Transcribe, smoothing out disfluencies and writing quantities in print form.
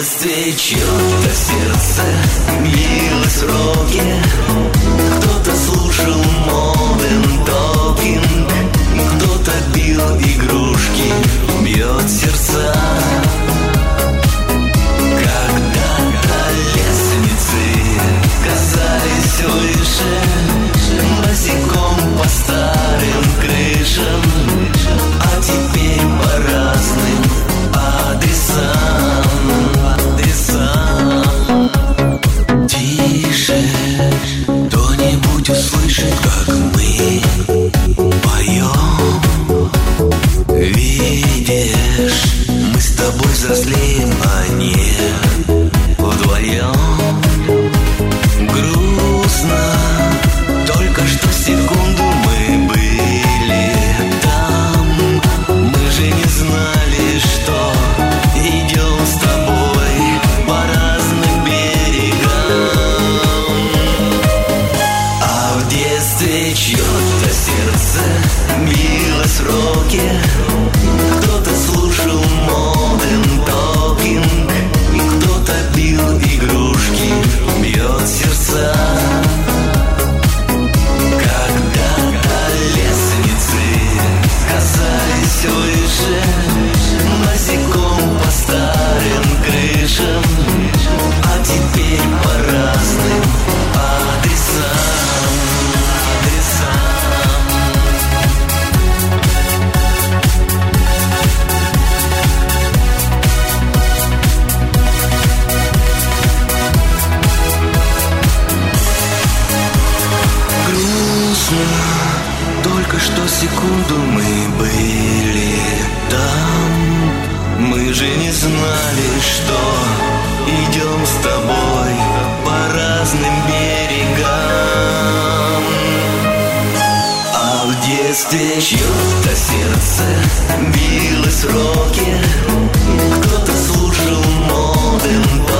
детстве чьё-то сердце билось в роке. Кто-то слушал Modern Talking, кто-то бил игрушки, бьет сердца. Когда-то лестницы казались выше, босиком по старым крышам, а теперь по разным адресам. Тише, кто-нибудь услышит, как мы поем. Видишь, мы с тобой взрослеем, а не вдвоем. Грустно, только что секунду мы были там. Мы же не знали, что идем с тобой по разным берегам. А в детстве чьё-то сердце билось в роке. Кто-то слушал Modern Talking, кто-то бил игрушки, бьет сердца. Когда-то лестницы казались выше, босиком по старым крышам, а теперь по разным адресам. Грустно, только что секунду мы были там. Мы же не знали, что идем с тобой по разным берегам. А в детстве чьё-то сердце билось в роке. Кто-то слушал Modern Talking,